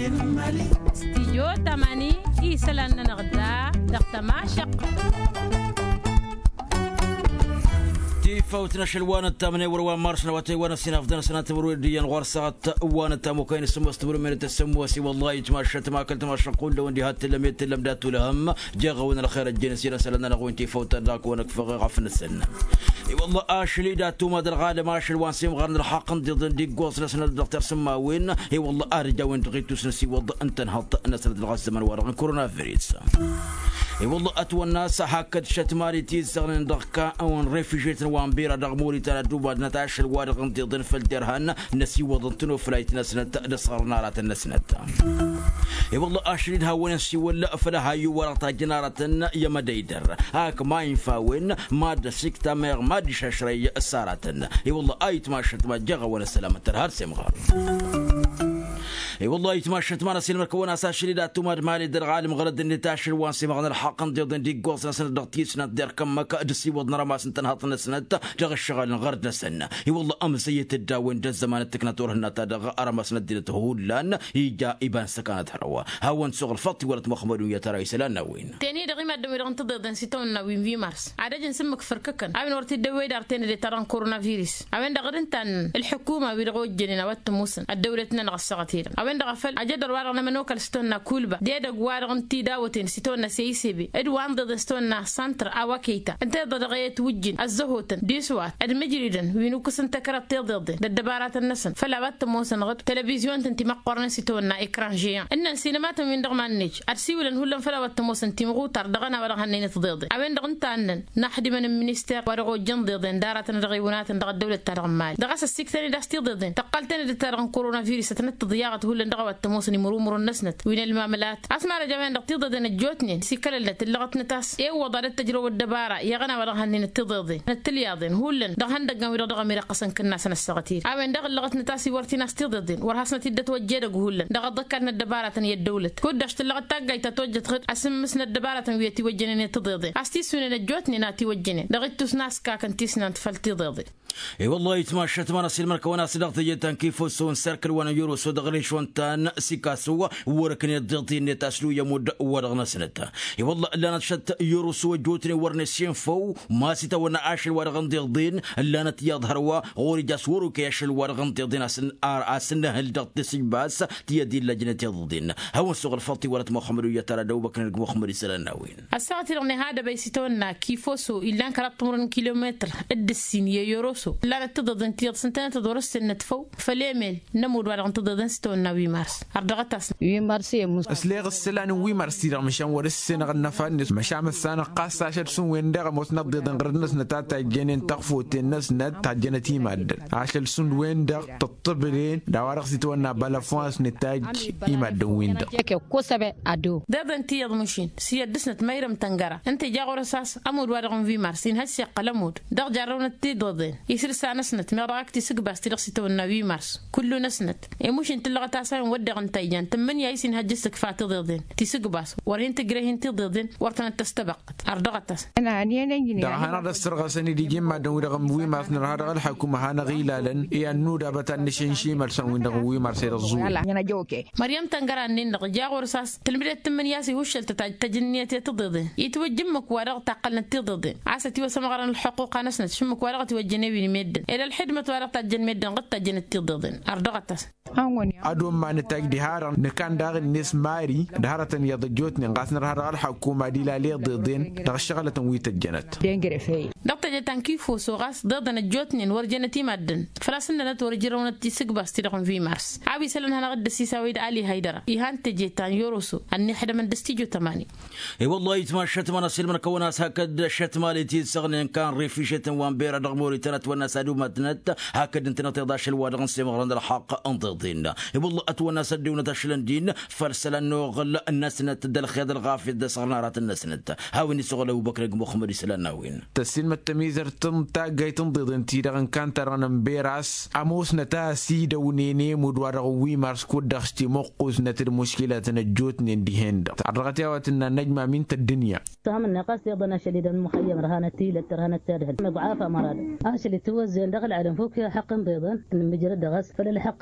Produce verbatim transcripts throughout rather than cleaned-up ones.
استيجو تماني إيسلان نغدا دقت ما شق فوتنا شلوان التامنة وروان مارش نواتي وانا سينا فدنا سنة وروديا غرسات وانا تامو كاين السمو استبرو من التسمو سي والله يتماشى ما اكلت ما شقول لو اندي هات لم يتلم داتو لهم جا غونا الخير الجنسي سلنا نغو انتي فوت داك وانا كفغ غفن السن اي والله اشلي داتو ما در غالي ما شلوان سيم غرن الحق ضد دي غوس لسنا الدكتور سماوين اي والله ارجع وين تغيتو سنسي والله انت نهط نسرد الغاز من ورا كورونا فيروس اي والله اتو الناس هكذا شتماري تيزغن دقا او ريفيجيت وان بيرا دغموري ترى دوبا نتاش الوارق انت ضن فلدرهن نسي وضنتنو فلايت نسنت دصار نارات النسنت اي والله اشريد هاون نسي ولا فلا هاي ورقه جنارة يا مديدر هاك ما ينفاون ما دسكتا مير ما دي ششري سارتن اي والله ايت ما شت ما جغ ولا سلامه هر سمغار اي والله يتماشت ما نسيل مركونا ساشري دا توماد مالي در عالم غرد النتاشر وانسي مغن الحق ضد دي غوس نسن دغتي سنت در كم كدسي ودنا رما سنتن هاتن سنت دغ الشغل غرد نسن اي والله امسيه الداوين د زمان تكناتور هنا دغ ارما سنت ديته هولان يجا ابان سكانت هروا هاون سوق الفطي ولت مخمد يا ترى يسلان وين تاني دغي ما دمي دغن تددن سيتون وين في مارس عدجن سمك فرككن ابن ورتي دوي دارتين دي تران كورونا فيروس ابن دغدن تن الحكومه بيرغو جنينا وتموسن الدولتنا نغسقتير وين دغفل اجدر وارغنا منوكل ستونا كولبا ديدا غوارغن تي داوتين ستونا سيسيبي ادوان ضد ستونا سنتر اواكيتا انت ضدغيت وجين الزهوتن ديسوات المجريدن وينو كسنت كرت ضد الدبارات النسن فلا بات موسن غد تلفزيون تنتي مقرن ستونا اكران جيان ان سينمات من دغمانيج ارسيولن هولن فلا بات موسن تيمغو تردغنا ورغنين تضيد اوين دغن تانن نحدي من المينستير ورغو جن ضدن دارات دغيونات دغ الدوله ترغمال دغس السكتني داستي ضدن تقلتني دترغن كورونا فيروس تنت ضياغت هولن دغ التموسني مرو مرو النسنت وين المعاملات اسمع رجعين دقتيضه دن جوتني سيكللت اللغت نتاس اي وضع التجربه الدباره يا غنا ولا هنين التضيضي التلياضين هولن دغن دغ ويرا دغ ميرا قسن كنا سنه السغتير اوين دغ اللغت نتاس ورتي ناس تضيضين ورهاسنا تدت وجيدغ هولن دغ ذكرنا الدباره تن الدوله كدشت اللغت تاغاي تتوجت خد اسم مسنا الدباره تن ويتي وجنني تضيضي استي سنه جوتني ناتي وجنني دغتوس ناس كاكن تيسنا تفلتي ضيضي اي والله يتماشت ما نسيل مركه وانا صدقت جدا كيف سون سيركل وانا يورو سودغلي شونتان سيكاسو وركن الضغطي نتاسلو يمود ورغنا سنتا اي والله لا نشت يورو سو جوتني ورنسين فو ما سيتا وانا عاشل ورغن ضغطين لا نت يظهروا غوري جاسورو كيشل ورغن ضغطين اسن ار اسن الضغط سيباس تيدي لجنه الضغطين هو سوق الفطي ولت محمد يا ترى دوبك محمد سلناوين الساعه رغني هذا بيسيتونا كيفوسو الا كرتمرن كيلومتر الدسين يورو لا تضدن تيض سنتين تدورس النتفو فليمل نمود ولا تضدن ستون وي مارس أردغتاس وي مارس يمس أسليغ السلان وي مارس تيرا مشان ورسنا غنا فانس مشام السنة قاس عشر سون وين دغ موس نضدن غرنس نتاتا جنين تخفو تنس نت تاجنتي ماد عشر سون وين دغ تطبلين داورق سيتونا بلافونس نتاج يماد وين دغ كي كوسبه ادو ددن تيض مشين سيدسنت ميرم تنغرا انت جاغورساس امود ولا في مارسين هسي قلمود دغ جارون تيضدن يصير ساعة نسنت ما راك تسق بس تلقى النبي مارس كله نسنت إيه مش أنت اللي غتاسين ودع نتيجان تمن يايسين هجسك فات ضدين تسق بس ورين تجرين تضدين ورتنا تستبقت أردغتاس أنا أني أنا جني ده هذا السرقة سني دي جم ما دون رقم وي مارس نهار الحكومة هنا غيلالن إيه النور بتاع نشين مارس وين ده وي مارس الزول أنا جوكي مريم تنقرأ نين رجع ورساس تلميذ تمن ياسي وش تجنية تضدين يتوجمك ورق تقلن تضدين عسى وسمغرن الحقوق نسنت شمك ورق توجني ميدن إلى الحدمة ورقة الجن ميدن قد تجن تضدن أردغتاس أدوم ما نتاج دهارا نكان داغ الناس ماري دهارة يضجوتني نقاسنا رهار الحكومة دي لا ليه ضدين دغشغلة ويت الجنت دينجري في دكتور جتان كيفو سوغاس ضدن الجوتني ورجنتي مدن فلاسنا نتورجرون تسق بس تلقون في مارس عابي سلن هنا قد سيساويد علي هيدرا يهان تجتان يوروسو أني حدا من دستيجو تماني اي والله يتماشت ما نسيل من كوناس هكذا شتمالي تيسغن كان ريفيشة وامبيرا دغموري تنت والناس مدنت هكذا انت نتضاش الوادغن سيمغرن الحق انضدين والله اتونا سدي ونتشلن دين فرسلن غل الناس نتدل خيد الغافي د صغنارات الناس نت هاوني سغل ابو بكر محمد سلناوين تسلم التميزر تم تاغاي تنضدن تيرغن كان ترن بيراس اموس نتا سيد ونيني مدوار وي مارس كودخشتي موقوس نت المشكله نجوتني دي هند تعرقتي واتنا نجمه من الدنيا سهم النقاص يضنا شديدا المخيم رهانه تيله رهانه تادهل مضعافه مراد اش اللي توزن دخل على فوق حق بيضا من مجرد غس فللحقنا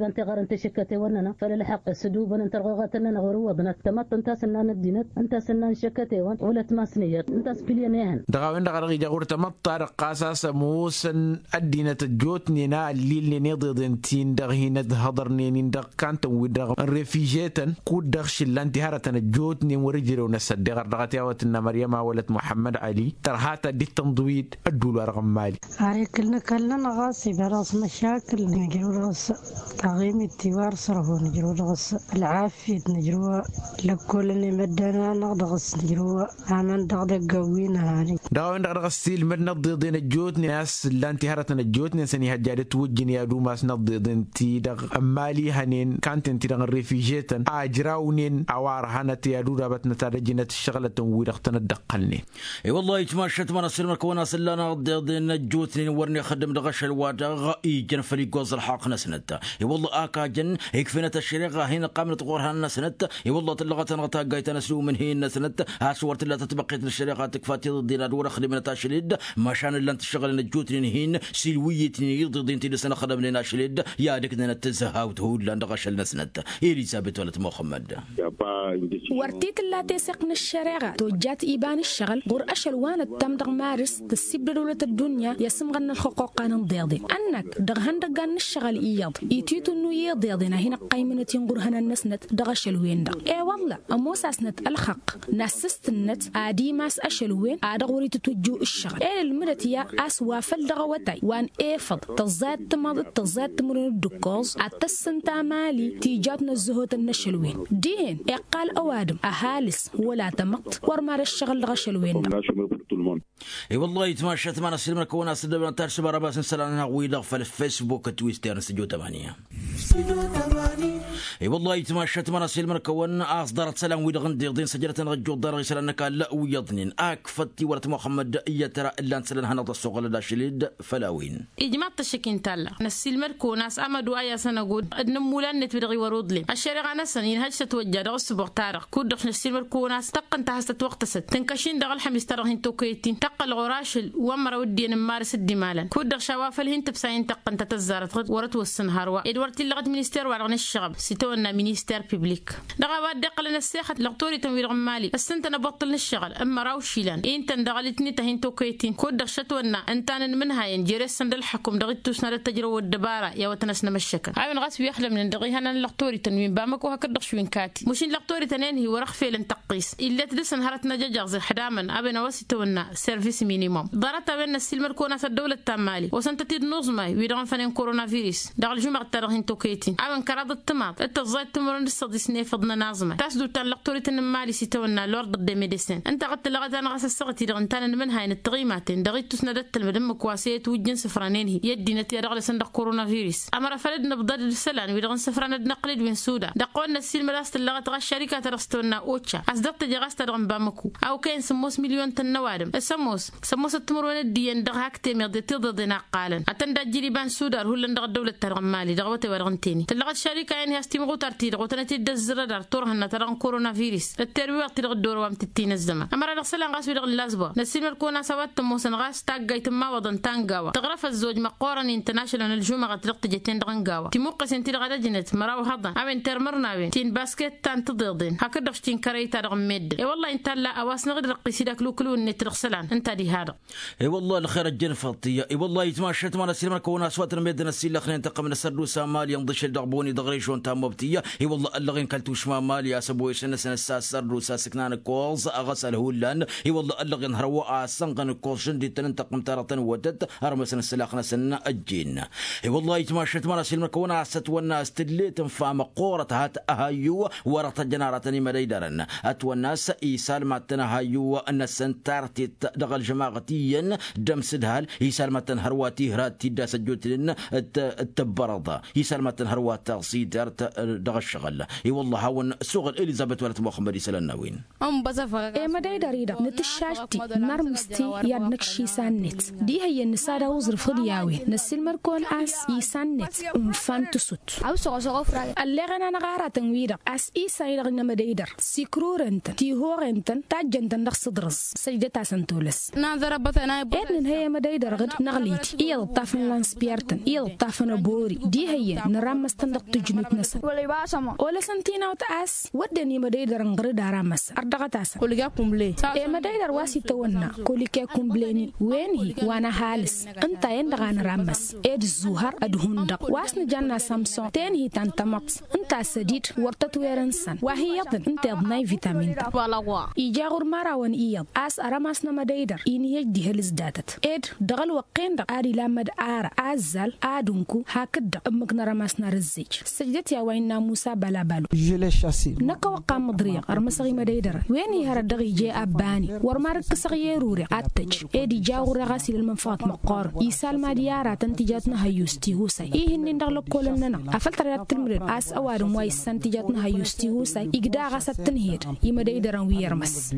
إذا أنت غار أنت شكتي وننا فللحق السدوب أنت رغات لنا غروضنا تمت أنت سنان الدينت أنت سنان شكتي ون ولا تماسنية أنت سبلينيهن دغاوين دغرغي جاور تمطر قاساس موسن الدينة الجوتني نا اللي نضد انتين دغهين هضرني ندغ كانت ودغ ريفيجيتن كود دغش الانتهارة الجوتني ورجلو نسد دغر دغتي وتنا مريم ولد محمد علي ترهاتا دي تنضويد الدولار غمالي علي كلنا كلنا غاسي براس مشاكل نجرو راس تغييم التوار صرفو نجرو راس العافية نجرو لكل اللي مدنا نغدغس نجرو عمان دغدق قوينا هاني دغاوين دغرغسيل من نضدين الجوتني ناس الانتهارة الجوتني سني هجادة توجني يا دوماس نضدين تي دغ أمالي هنين كانت انتي دغ ريفيجيتن أجراونين أوار هانت يا دورا بتنا ترجينة الشغلة ويرختنا الدقلني اي والله يتماشت ما نصير مركونا سلانا ضدين الجوتني ورني خدم دغش الوادغ يجن فريق وزر حاق نسنت اي والله اكا جن يكفينا الشريقه هنا قامت غورها نسنت اي والله تلغت نغتا قايت نسلو من هي نسنت ها صورت لا تتبقيت الشريقه تكفاتي ضدنا دور خدمنا تاشليد ما شان الا تشغل الجوتني هين سلويتني ضدين تي سنه خدم لنا شليد يا دكنا تزهاوت هود لا دغش نسنت اليزابيث ولد محمد ورتيت لا تسقن الشريقه توجات ايبان الشغل غور اشلوان التمدغ مارس تسيب دولة الدنيا يسم غن الحقوق قانون ضيضي انك دغهن دغان الشغل ايض يتيتو انه يضيضنا هنا قيمنه ينغرهن النسنت دغشلوين دا اي والله اموساسنت الحق ناسست النت ادي ماس اشلوين ادغوري تتوجو الشغل اي المرتيا اسوافل دغوتاي وان ايفض تزاد تمض تزاد تمر الدكوز اتسنتا مالي تيجاتنا الزهوت النشلوين دين اقال اوادم اهالس ولا تمط ورمار الشغل دغشلوين دا اي والله يتماشى ثمان سلم الكونا سدبنا تارس براباس سلانها ويدغ في الفيسبوك تويتر سجو ثمانية اي والله يتماشى ثمان سلم الكونا اصدرت سلام ويدغ دين سجلت نرجو دار سلانك لا ويضنين اكفتي ورت محمد يترى الا سلانها نض السوق لداشليد فلاوين اجماع تشكين تالا نسلم الكونا امدو ايا سنقول نمولان تبدغي ورودلي الشارع نسن ينهج تتوجه دغ السبوع تاريخ كود نسلم الكونا تقن تحست وقت ست تنكشين دغ الحميس ترهين توكيتين تقل غراشل ومر ودي نمارس الدمالا كود شوافل هنت بساين تقن تتزارت غد ورت والسنهار ادوارت لغت مينستير وعلغن الشغب سيتونا مينستير بيبليك دغا بعد دقل نسيخت لغتوري تنوير غمالي السنت نبطل الشغل اما راوشيلان انت دغلتني تهين توكيتين كود شتونا انتان منها ينجرس سند الحكم دغت توسنا التجربه والدباره يا وتنسنا مشكا عيون غاس بيخلم من دغي هنا لغتوري تنوين بامك وهكذا شوين كاتي مشين لغتوري تنين هو رخ فيل تقيس الا تدسن هرتنا ججغز حداما ابنا وسيتونا سيرفيس مينيموم ضرت بين السلم كونا الدولة التمالي وسنتتيد نظمة ويدغن فنين كورونا فيروس دغل جمع ترغين توكيتين عمن كراد التماط التزايد تمرن الصديسني فضنا نازمة تاسدو تان لقطورة النمالي سيتونا لورد ضد ميديسين انت قد لغت انا غاس السغتي دغن تان من هاين التغيماتين دغيت تسندت المدم كواسيت وجن سفرانين هي يدي نتي دغل صندوق كورونا فيروس امر فلدنا بضد السلان ويدغن سفران نقلد وين سودا دقولنا السلم لاست لغت غا الشركه ترستونا اوتشا اصدقت جغاس تدغن بامكو او كاين سموس مليون تنوادم السموس سموس التمر وندي دغ هاكتي ميد تضدنا قالن اتندا جريبان سودار هو لندغ الدوله ترغمالي دغوته ورغنتيني تلغت الشركه يعني هستيمغو ترتي دغوتنتي دزر دار تورهنا ترغن كورونا فيروس التربي وقت دغ الدور وام تتين الزمان امر دغسلان غاس دغ اللازبه نسيم الكونا سوات موسن غاس تاغايت ما ودن تانغاوا تغرف الزوج مقورن انترناشونال الجمعه تلقت جتين دغنغاوا تيموقس انت دغ دجنت مراو هضا امن ترمرنا وين تين باسكت تان تضدين هكذا شتين كريتا دغ ميد اي والله انت لا اواس نغد رقيسي داك لو كلو نت دغسلان انت دي هذا اي والله الخير الجن فطيه اي والله يتماشى ثمان سلم الكونا اصوات الميدان السيل خلينا ننتقم من السردو سامال ينضش الدغبوني دغريشون تام مبتيه اي والله اللغين كلتو شمال يا سبوي سنه سنه السردو ساسكنان كولز اغسل هولان اي والله اللغين هروا سنقن كولشن دي تنتقم تاره ودت ارمسن السلاخنا سنه الجين اي والله يتماشى ثمان سلم الكونا ستونا استدليت فام قوره هات اهيو ورت جنارتني مديدرن اتو الناس ايسال ماتنا هيو ان سنتارتي دغل جماعتيا دم سدهال يسال ماتن هرواتي هرات تدا سجوتلن التبرض يسال ماتن هروات تغسيدر دغ الشغل اي والله هاون سوغل اليزابيث ولت محمد سلناوين ام بزفر اي مداي دريدا نتشاشتي نرمستي يا نكشي سانت دي هي النساء وزر فدياوي نسل مركون اس اي سانت ام فانتسوت او سو سو فرا اللي غنا نغارا تنويدا اس اي ساير نمدايدر سيكرورنت تي هورنت تاجنت ندخ صدرس سجدتا سنتولس نظر بثنا ادن هي مدايدر غد نغليت ايل طافن لانس بيرتن ايل طافن بوري دي هي نرمس تندق تجنت نس ولا باسما ولا سنتينا وتاس ودني مدايدر نغر دارامس اردغتاس كلغا كومبلي اي مدايدر واسي تونا كلكا كومبليني وين هي وانا حالس انت يندغان رامس اد زوهر ادهندق واسن جانا سامسون تين هي تنتمط انت سديد ورتت ويرنسن وهي يضن انت ضناي فيتامين والله يجاور مراون ايض اس ارامسنا مدايدر اني يجدي هلز داتت اد دغل وقين دق ادي لامد ار ازل ادنكو هكذا امك نرامسنا رزيج سجدت يا وين موسى بلا بالو جلي شاسي نكا وقا مضريق ارمسغي مدايدر وين يهر دغي جي اباني ورمارك سغيروري اتج ادي جاور غاسل المنفات مقار يسال ما ديارا تنتجاتنا هيوستي هوساي ايه هنين دغل كولننا افلتر تلمر اس اوارم واي سنتجاتنا هيوستي هوساي يقدا غاسا تنهيد يمدايدر ويرمس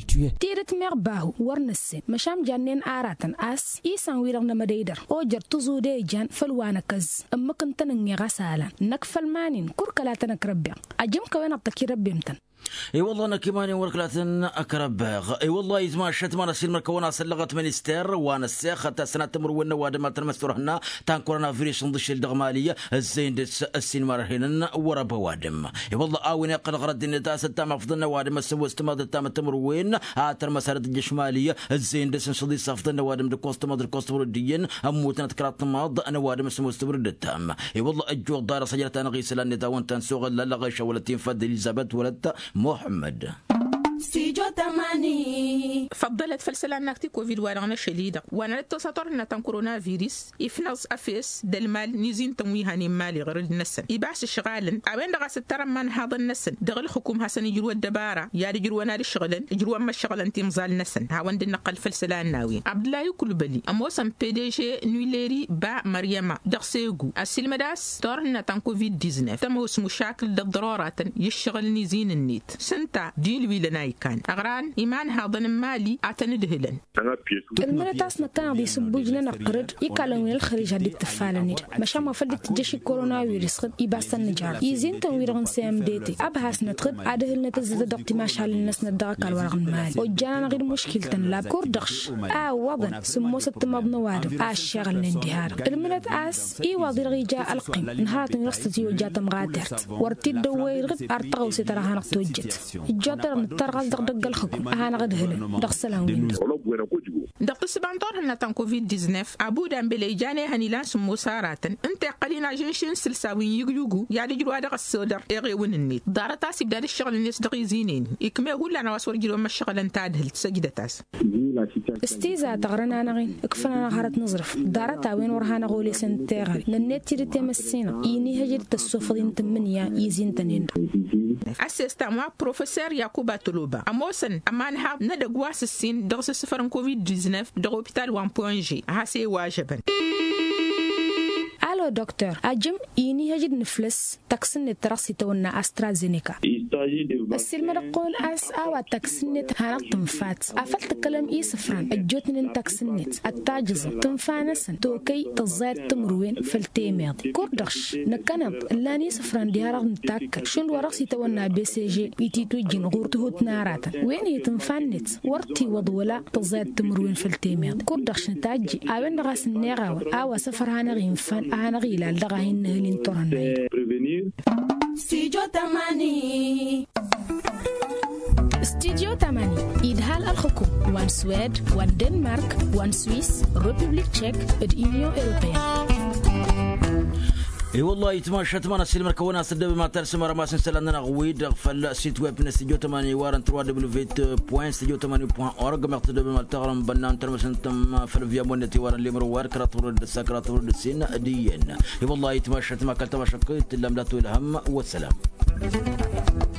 تيرت مغباهو ورنس مشام جانين اراتن اس ايسان ويرنا مدايدر او جرتو زودي جان فلوانا كز اما كنت نغي غسالا نكفل مانين كركلا تنكربيا اجم كوين ابتكي ربيمتن اي والله انا كمان وركلاتن اكرباغ اي والله يزما شتما نسيل مركونا سلغت منستر وانا الساخه تا سنه تمر ونا واد ما تمسترهنا تان كورونا فيروس ندش الدغماليه الزين دس السين مرهنن ورا بوادم اي والله اوين قد غرد النتا ستا مفضلنا واد ما سو استماد تام تمر وين اتر مسارد الجشماليه الزين دس صدي صفدنا واد من كوست مدر كوست وديين اموتنا تكرات ماض انا واد ما سو استبرد التام اي والله اجو دار سجلت انا غيس النتا وانت سوغ لا غيش ولتين فد اليزابيث ولت محمد استيجو تماني فضلت فلسلانك تي كوفيد وانا شديدة وانا للتساطر تن كورونا فيروس يفنص افيس دالمال نيزين تمويهاني مالي غير النسن يبعث الشغالن اوين دغا ستر من هذا النسن دغل الحكومه حسن يجروا الدباره يا يجروا انا الشغلن يجروا اما الشغل انت مزال نسن ها وند نقل فلسلان ناوي عبد الله يكل بلي اموسم بي دي جي نويليري با مريم دغسيغو السلمداس تورنا تن كوفيد تسعة عشر تموس مشاكل ضرورات يشغل نيزين النيت سنتا ديل ويلنا كان أغران إيمان هذا المالي أتندهلن. المرتاس نكان دي سبوجنا نقرد يكلمون الخارج هذه التفاعلات مش ما فلت جيش كورونا فيروس خد يباس النجار يزين تنويرن سام ديتي أبحث نتخد أدهل نتزد دقت ما شال الناس ندرك على ورق المال وجانا غير مشكلة لا كوردش آ وضن سموس التمضن وارد آ الشغل الاندهار المرتاس إي وضي رجاء القيم نهارت نرستي وجات مغادرت ورتيد دوير غد أرتقو سترها نقطوجت الجاتر نترغل دغدغ الخكم انا غدهلن دغسلان ويند دغ سبانطور هنا تان كوفيد تسعة عشر ابو دامبلي جاني هنيلا سمو سارات انت قلينا جنشن سلساوين يغيغو يا دجرو هذا السودر اغي وننيت دارتا سيبدا الشغل الناس دغي زينين يكما ولا انا واسور جيرو ما الشغل انت ادهل سجدتاس استيزا تغرنا نغين كفنا نهارت نظرف دارتا وين ورهانا غولي سنتيغري لنيت تيري تمسينا يني هجر تسوفدين تمنيا يزين تنين اسيستا مع بروفيسور يعقوب تلوبا اموسن امان ها ندغواس السين درس سفرن كوفيد تسعة عشر دغ هوبيتال واحد نقطة جي هاسي واجبا الو دكتور اجم يني هجد نفلس تكسن تراسي تونا استرازينيكا السلم نقول اس او تكسنت هانق تنفات افلت كلام اي سفران اجوتن تكسنت التاجز تنفانسن توكي تزايد تمروين فلتيميض كوردش نكنب لاني سفران ديارغ نتاك شن وراسي تونا بي سي جي يتيتو جين غورتو تنارات وين هي تنفانت ورتي وضولا تزايد تمروين فلتيميض كوردش نتاجي اوين غاس نيغاو او سفر هانا غينفان انا غيلا لغاين هلين تورناي استيجو تماني استيجو تماني إدهال الحكوم وان سويد وان دنمارك وان سويس ريبوبليك تشيك اليونيون أوروبية اي والله يتماشى تمانا سيل مركونا سدب ما ترسم رماس سلاننا غويد فل سيت ويب نستيجو تماني وارن تروا دبليو فيت بوين ستيجو تماني بوين اورغ مقتدب ما تغرم بنان ترمسن تم فل فيا مونتي وارن ليمر وار كراتور السكراتور السين ديين اي والله يتماشى تما كلت مشكيت لم لا الهم والسلام